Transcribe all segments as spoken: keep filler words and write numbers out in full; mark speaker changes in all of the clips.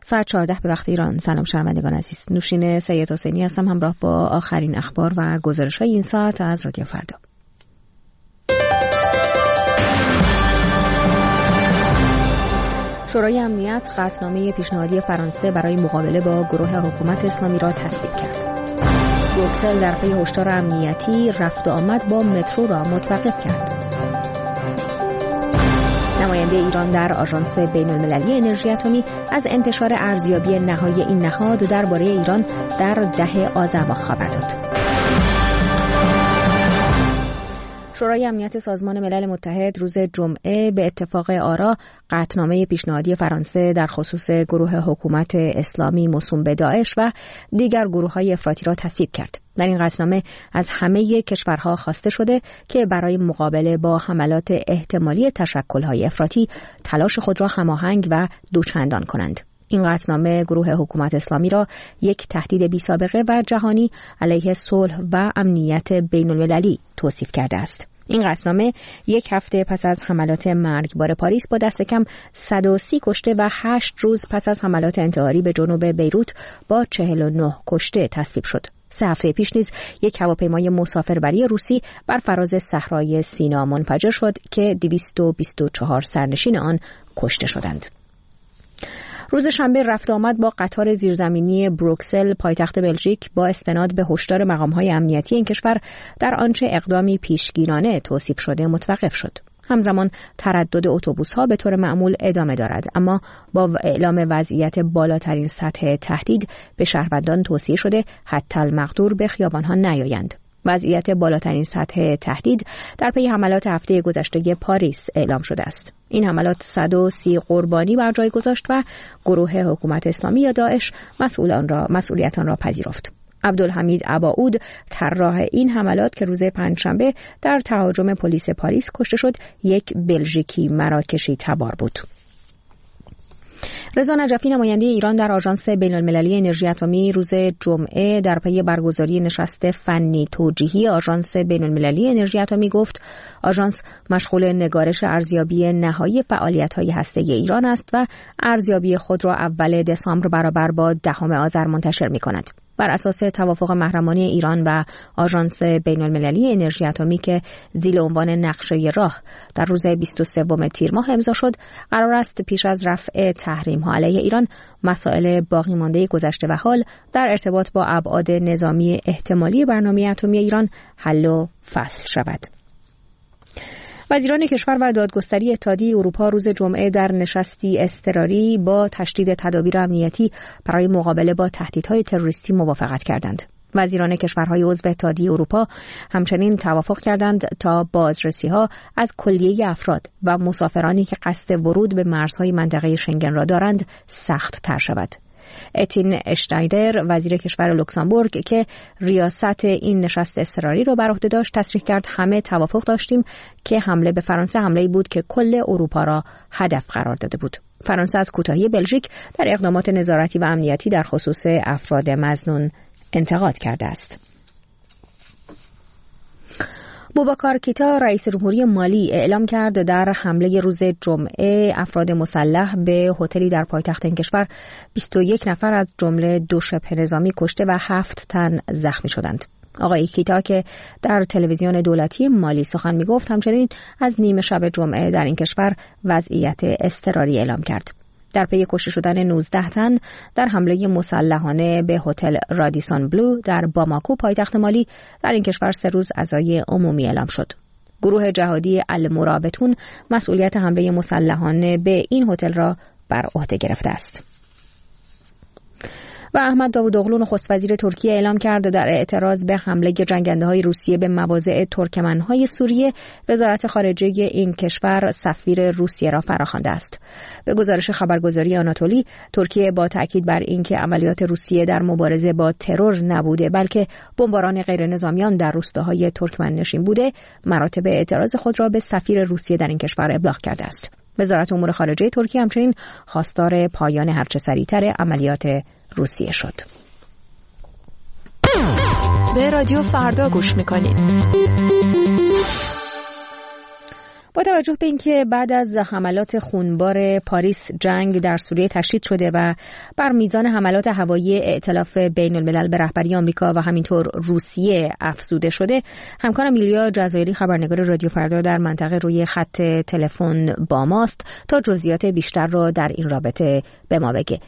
Speaker 1: ساعت چهارده به وقت ایران. سلام شنوندگان عزیز، نوشین سید حسینی هستم همراه با آخرین اخبار و گزارش‌های این ساعت از رادیو فردا. شورای امنیت قطعنامه پیشنهادی فرانسه برای مقابله با گروه حکومت اسلامی را تصویب کرد. بروکسل در پی هشدار امنیتی رفت و آمد با مترو را متوقف کرد. نماینده ایران در آژانس بین‌المللی انرژی اتمی از انتشار ارزیابی نهایی این نهاد درباره ایران در ده آذر خبر داد. شورای امنیت سازمان ملل متحد روز جمعه به اتفاق آرا قطعنامه پیشنهادی فرانسه در خصوص گروه حکومت اسلامی موسوم به داعش و دیگر گروه‌های افراطی را تصویب کرد. در این قطعنامه از همه کشورها خواسته شده که برای مقابله با حملات احتمالی تشکل‌های افراطی تلاش خود را هماهنگ و دوچندان کنند. این قطعنامه گروه حکومت اسلامی را یک تهدید بی‌سابقه و جهانی علیه صلح و امنیت بین‌المللی توصیف کرده است. این قطعنامه یک هفته پس از حملات مرگبار پاریس با دست کم صد و سی کشته و هشت روز پس از حملات انتحاری به جنوب بیروت با چهل و نه کشته تصویب شد. سه هفته پیش نیز یک هواپیمای مسافربری روسی بر فراز صحرای سینا منفجر شد که دویست و بیست و چهار سرنشین آن کشته شدند. روز شنبه رفت آمد با قطار زیرزمینی بروکسل پایتخت بلژیک با استناد به هشدار مقام‌های امنیتی این کشور در آنچه اقدامی پیشگیرانه توصیف شده متوقف شد. همزمان تردد اتوبوس‌ها به طور معمول ادامه دارد، اما با اعلام وضعیت بالاترین سطح تهدید به شهروندان توصیه شده حتی المقدور به خیابان‌ها نیایند. وضعیت بالاترین سطح تهدید در پی حملات هفته گذشته پاریس اعلام شده است. این حملات صد و سی قربانی بر جای گذاشت و گروه حکومت اسلامی یا داعش مسئول آن را مسئولیت آن را پذیرفت. عبدالحمید اباعود طراح این حملات که روز پنجشنبه در تهاجم پلیس پاریس کشته شد، یک بلژیکی مراکشی تبار بود. رضا نجفی نماینده ایران در آژانس بین‌المللی انرژی اتمی روز جمعه در پی برگزاری نشست فنی توجیهی آژانس بین‌المللی انرژی اتمی گفت آژانس مشغول نگارش ارزیابی نهایی فعالیت‌های هسته‌ای ایران است و ارزیابی خود را اول دسامبر برابر با دهم آذر منتشر می‌کند. بر اساس توافق محرمانه ایران و آژانس بین‌المللی انرژی اتمی که زیر عنوان نقشه راه در روز بیست و سوم تیر ماه امضا شد، قرار است پیش از رفع تحریم‌ها علیه ایران مسائل باقی مانده گذشته و حال در ارتباط با ابعاد نظامی احتمالی برنامه اتمی ایران حل و فصل شود. وزیران کشور و دادگستری اتحادیه اروپا روز جمعه در نشستی اضطراری با تشدید تدابیر امنیتی برای مقابله با تهدیدهای تروریستی موافقت کردند. وزیران کشورهای عضو اتحادیه اروپا همچنین توافق کردند تا بازرسی‌ها از کلیه افراد و مسافرانی که قصد ورود به مرزهای منطقه شنگن را دارند سخت تر شود. اتین اشتایدر وزیر کشور لوکزامبورگ که ریاست این نشست اضطراری را بر عهده داشت تصریح کرد همه توافق داشتیم که حمله به فرانسه حمله‌ای بود که کل اروپا را هدف قرار داده بود. فرانسه از کوتاهی بلژیک در اقدامات نظارتی و امنیتی در خصوص افراد مظنون انتقاد کرده است. بوباکار کیتا رئیس جمهوری مالی اعلام کرد در حمله روز جمعه افراد مسلح به هتلی در پایتخت این کشور بیست و یک نفر از جمله دو شبه نظامی کشته و هفت تن زخمی شدند. آقای کیتا که در تلویزیون دولتی مالی سخن می‌گفت همچنین از نیمه شب جمعه در این کشور وضعیت اضطراری اعلام کرد. در پی کشته شدن نوزده تن در حمله مسلحانه به هتل رادیسون بلو در باماکو پایتخت مالی در این کشور سه روز عزای عمومی اعلام شد. گروه جهادی المرابطون مسئولیت حمله مسلحانه به این هتل را بر عهده گرفته است. و احمد داوودوغلو نخست وزیر ترکیه اعلام کرد در اعتراض به حمله جنگنده‌های روسیه به مواضع ترکمن‌های سوریه وزارت خارجه این کشور سفیر روسیه را فراخوانده است. به گزارش خبرگزاری آناتولی، ترکیه با تاکید بر اینکه عملیات روسیه در مبارزه با ترور نبوده بلکه بمباران غیرنظامیان در روستاهای ترکمن‌نشین بوده، مراتب اعتراض خود را به سفیر روسیه در این کشور ابلاغ کرده است. وزارت امور خارجه ترکیه همچنین خواستار پایان هرچه سریعتر عملیات روسیه شد.
Speaker 2: به رادیو فردا گوش میکنید.
Speaker 1: با توجه به اینکه بعد از حملات خونبار پاریس جنگ در سوریه تشدید شده و بر میزان حملات هوایی ائتلاف بین الملل به رهبری آمریکا و همینطور روسیه افزوده شده، همکارم ایلیا جزایری خبرنگار رادیو فردا در منطقه روی خط تلفن با ماست تا جزئیات بیشتر را در این رابطه به ما بگه.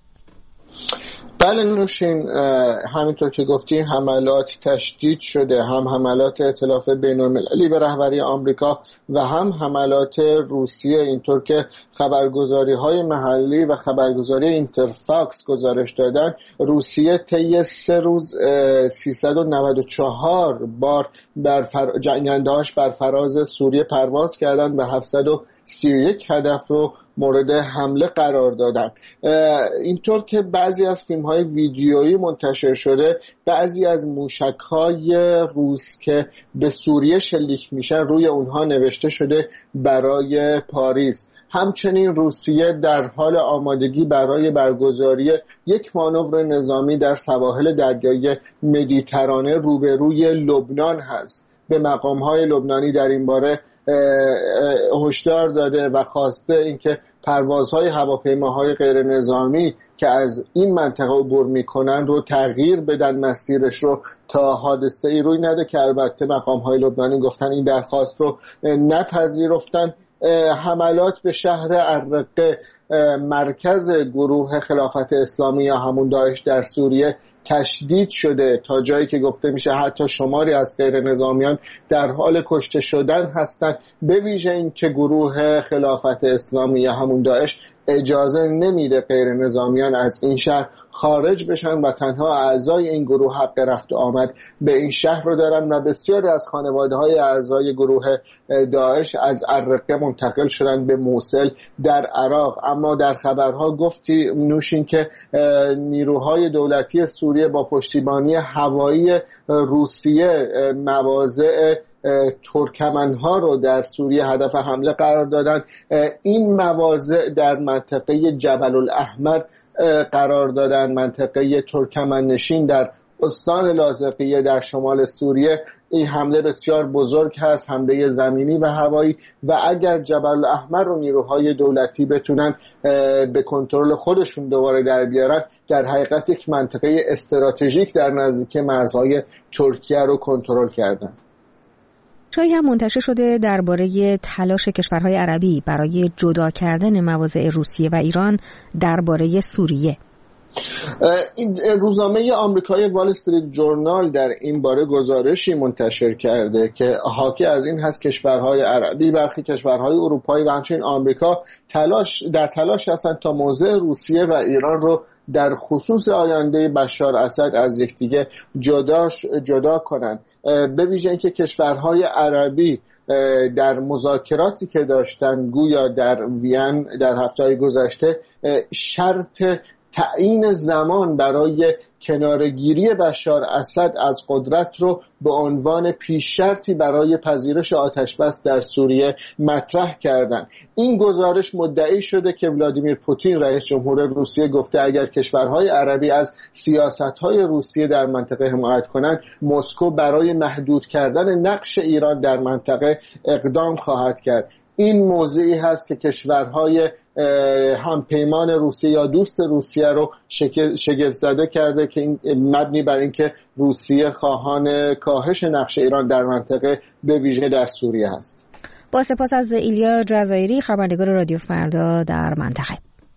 Speaker 2: بله نوشین، همینطور که گفتی حملات تشدید شده، هم حملات ائتلاف بین المللی به رهبری آمریکا و هم حملات روسیه، اینطور که خبرگزاری های محلی و خبرگزاری اینترفاکس گزارش دادن. روسیه طی سه روز سیصد و نود و چهار بار بر فر... جنگنده‌هاش بر فراز سوریه پرواز کردن و هفتصد و سی و یک هدف رو مورد حمله قرار دادن. اینطور که بعضی از فیلم های ویدیویی منتشر شده، بعضی از موشک های روس که به سوریه شلیک میشن روی اونها نوشته شده برای پاریس. همچنین روسیه در حال آمادگی برای برگزاری یک مانور نظامی در سواحل دریای مدیترانه روبروی لبنان هست. به مقام‌های لبنانی در این باره هشدار داده و خواسته اینکه پروازهای هواپیماهای غیر نظامی که از این منطقه عبور میکنن رو تغییر بدن مسیرش رو تا حادثه ای روی نده، که البته مقام‌های لبنانی گفتن این درخواست رو نپذیرفتن. حملات به شهر الرقه، مرکز گروه خلافت اسلامی یا همون داعش در سوریه، تشدید شده تا جایی که گفته میشه حتی شماری از غیر نظامیان در حال کشته شدن هستند، به ویژه این که گروه خلافت اسلامی یا همون داعش اجازه نمیده غیر نظامیان از این شهر خارج بشن و تنها اعضای این گروه حق رفت و آمد به این شهر رو دارن و بسیاری از خانواده های اعضای گروه داعش از الرقه منتقل شدن به موصل در عراق. اما در خبرها گفتی نوشین که نیروهای دولتی سوریه با پشتیبانی هوایی روسیه مواضع ترکمنها رو در سوریه هدف حمله قرار دادن. این مواضع در منطقه جبل الاحمر قرار دادن، منطقه ترکمن نشین در استان لاذقیه در شمال سوریه. این حمله بسیار بزرگ هست، حمله زمینی و هوایی، و اگر جبل الاحمر رو نیروهای دولتی بتونن به کنترل خودشون دوباره در بیارن، در حقیقت یک منطقه استراتژیک در نزدیکی مرزهای ترکیه رو کنترل کردن.
Speaker 1: جایی هم منتشر شده درباره تلاش کشورهای عربی برای جدا کردن مواضع روسیه و ایران درباره سوریه.
Speaker 2: این روزنامه آمریکایی وال استریت جورنال در این باره گزارشی منتشر کرده که حاکی از این هست کشورهای عربی، برخی کشورهای اروپایی و همچنین آمریکا تلاش در تلاش هستند تا موضع روسیه و ایران رو در خصوص آینده بشار اسد از یکدیگه جدا جدا کنند. به ویژه اینکه کشورهای عربی در مذاکراتی که داشتن گویا در وین در هفته‌های گذشته شرط تعیین زمان برای کنارگیری بشار اسد از قدرت رو به عنوان پیش شرطی برای پذیرش آتشبس در سوریه مطرح کردند. این گزارش مدعی شده که ولادیمیر پوتین رئیس جمهور روسیه گفته اگر کشورهای عربی از سیاست‌های روسیه در منطقه حمایت کنند، مسکو برای محدود کردن نقش ایران در منطقه اقدام خواهد کرد. این موضعی هست که کشورهای همپیمان روسیه یا دوست روسیه رو شگفت زده کرده که این مبنی بر اینکه روسیه خواهان کاهش نقش ایران در منطقه به ویژه در سوریه هست.
Speaker 1: با سپاس از ایلیا جزایری خبرنگار رادیو فردا در منطقه.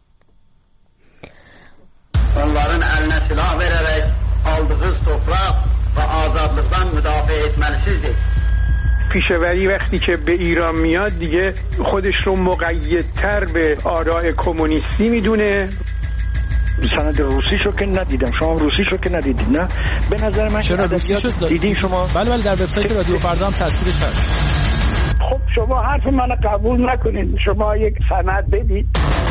Speaker 3: onların eline silah vererek aldığı toprak ve azadlıktan müdafaa etmelisizdir.
Speaker 4: پیشوری وقتی که به ایران میاد دیگه خودش رو مقیدتر به آراء کمونیستی میدونه.
Speaker 5: سند روسیشو که ندیدم، شما روسیشو که ندیدید؟ نه به نظر من
Speaker 6: چرا روسیشو
Speaker 5: دیدین شما؟
Speaker 6: بله بله در وبسایت رادیو فردا هم تصویرش هست.
Speaker 5: خب شما حرف منو قبول نکنید، شما یک سند بدید.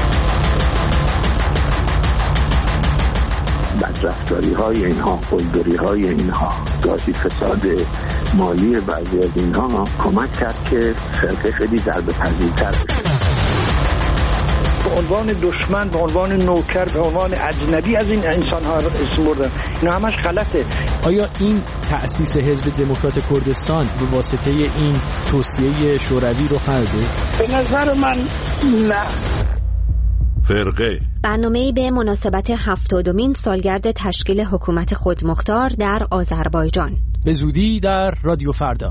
Speaker 7: بدرفتاری های اینها، قلدری های اینها، گاهی فساد مالی بعضی از اینها کمک کرد که فرقه خیلی ضربه پذیرتر بشه.
Speaker 5: به عنوان دشمن، به عنوان نوکر، به عنوان اجنبی از این انسان‌ها اسم بردن. اینا همش غلطه.
Speaker 6: آیا این تأسیس حزب دموکرات کردستان به واسطه این توصیه شوروی رو کرده؟
Speaker 5: به نظر من نه.
Speaker 8: فرقه
Speaker 1: برنامه‌ای به مناسبت هفتادمین سالگرد تشکیل حکومت خودمختار در آذربایجان.
Speaker 6: به زودی در رادیو فردا.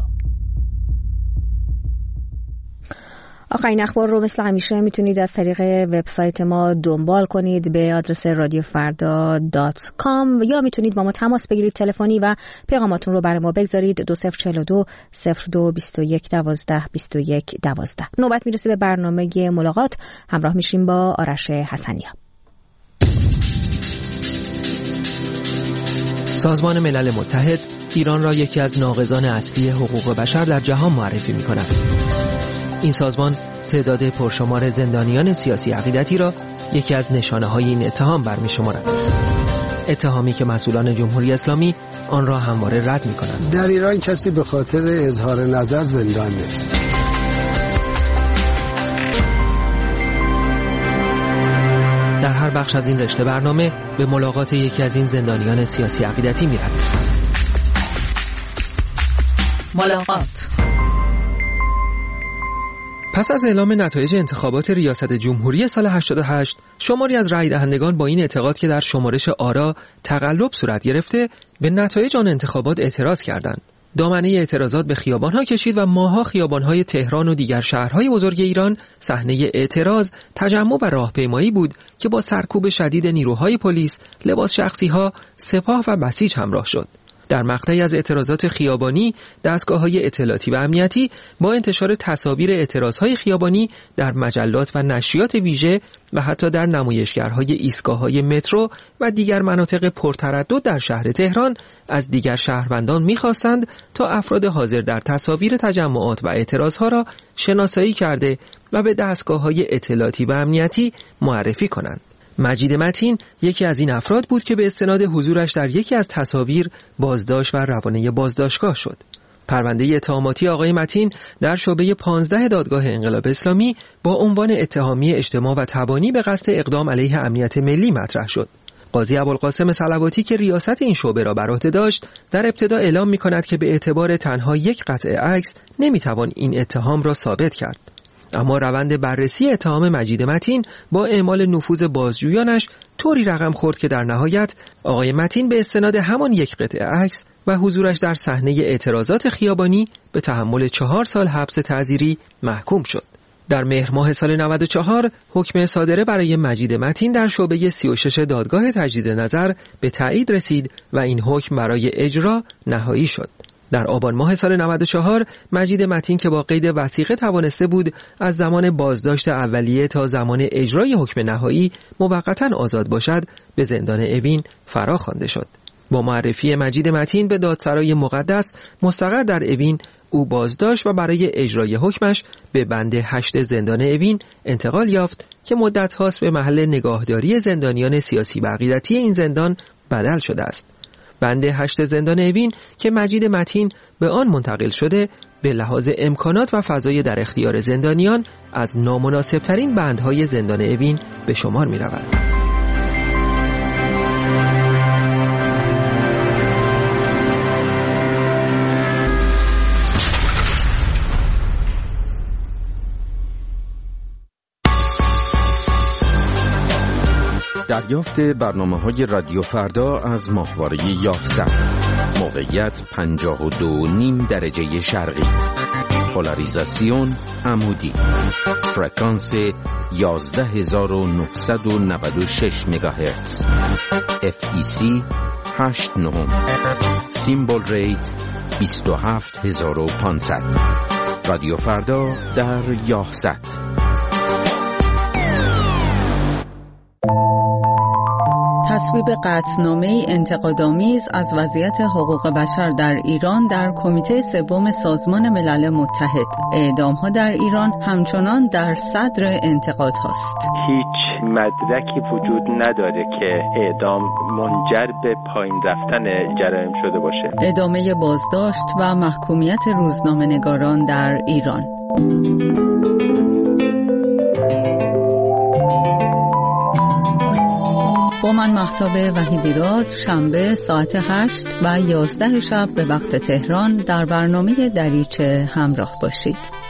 Speaker 1: آخرین اخبار رو مثل همیشه میتونید از طریق وبسایت ما دنبال کنید به آدرس رادیو فردا دات کام یا میتونید با ما تماس بگیرید تلفنی و پیغاماتون رو برای ما بگذارید دو صفر چهل دو صفر دو بیست و یک دوازده بیست و یک دوازده. نوبت میرسه به برنامه ملاقات. همراه میشیم با آرش حسنیا.
Speaker 9: سازمان ملل متحد ایران را یکی از ناقضان اصلی حقوق بشر در جهان معرفی می‌کند. این سازمان تعداد پرشمار زندانیان سیاسی عقیدتی را یکی از نشانه‌های این اتهام برمی‌شمارد. اتهامی که مسئولان جمهوری اسلامی آن را همواره رد می‌کنند.
Speaker 10: در ایران کسی به خاطر اظهار نظر زندان نیست.
Speaker 9: در هر بخش از این رشته برنامه به ملاقات یکی از این زندانیان سیاسی عقیدتی می‌رویم.
Speaker 11: ملاقات.
Speaker 9: پس از اعلام نتایج انتخابات ریاست جمهوری سال هشتاد و هشت، شماری از رای دهندگان با این اعتقاد که در شمارش آرا تقلب صورت گرفته، به نتایج آن انتخابات اعتراض کردند. دامنه اعتراضات به خیابان‌ها کشید و ماه‌ها خیابان‌های تهران و دیگر شهرهای بزرگ ایران صحنه اعتراض، تجمع و راهپیمایی بود که با سرکوب شدید نیروهای پلیس، لباس شخصی‌ها، سپاه و بسیج همراه شد. در مقطعی از اعتراضات خیابانی، دستگاه‌های اطلاعاتی و امنیتی با انتشار تصاویر اعتراضهای خیابانی در مجلات و نشریات ویژه و حتی در نمایشگرهای ایستگاه‌های مترو و دیگر مناطق پرتردد در شهر تهران از دیگر شهروندان می‌خواستند تا افراد حاضر در تصاویر تجمعات و اعتراضها را شناسایی کرده و به دستگاه‌های اطلاعاتی و امنیتی معرفی کنند. مجید متین یکی از این افراد بود که به استناد حضورش در یکی از تصاویر بازداشت و روانه بازداشتگاه شد. پرونده اتهاماتی آقای متین در شعبه پانزده دادگاه انقلاب اسلامی با عنوان اتهامی اجتماع و تبانی به قصد اقدام علیه امنیت ملی مطرح شد. قاضی ابوالقاسم صلواتی که ریاست این شعبه را بر عهده داشت، در ابتدا اعلام می‌کند که به اعتبار تنها یک قطعه عکس نمی‌توان این اتهام را ثابت کرد. اما روند بررسی اتهام مجید متین با اعمال نفوذ بازجویانش طوری رقم خورد که در نهایت آقای متین به استناد همان یک قطعه عکس و حضورش در صحنه اعتراضات خیابانی به تحمل چهار سال حبس تعزیری محکوم شد. در مهر ماه سال نود و چهار حکم صادره برای مجید متین در شعبه سی و شش دادگاه تجدید نظر به تایید رسید و این حکم برای اجرا نهایی شد. در آبان ماه سال نود و چهار مجید متین که با قید وثیقه توانسته بود از زمان بازداشت اولیه تا زمان اجرای حکم نهایی موقتا آزاد باشد، به زندان اوین فرا خوانده شد. با معرفی مجید متین به دادسرای مقدس مستقر در اوین، او بازداشت و برای اجرای حکمش به بند هشت زندان اوین انتقال یافت که مدت هاست به محل نگاهداری زندانیان سیاسی و عقیدتی این زندان بدل شده است. بند هشت زندان اوین که مجید متین به آن منتقل شده، به لحاظ امکانات و فضای در اختیار زندانیان از نامناسبترین بندهای زندان اوین به شمار می رود.
Speaker 8: دریافت برنامه‌های رادیو فردا از ماهواره یازده. موقعیت پنجاه و دو و نیم درجه شرقی. پولاریزاسیون عمودی. فرکانس یازده هزار و نهصد و نود و شش مگاهرتز. اف ای سی هشت نهم. سیمبل ریت بیست و هفت هزار و پانصد. رادیو فردا در یازده.
Speaker 11: تصویب قطعنامه‌ای انتقادآمیز از وضعیت حقوق بشر در ایران در کمیته سوم سازمان ملل متحد. اعدام‌ها در ایران همچنان در صدر انتقاد هاست.
Speaker 12: هیچ مدرکی وجود نداره که اعدام منجر به پایین رفتن جرایم شده باشه.
Speaker 11: ادامه بازداشت و محکومیت روزنامه‌نگاران در ایران. با من مهتاب وحیدیراد شنبه ساعت هشت و یازده شب به وقت تهران در برنامه دریچه همراه باشید.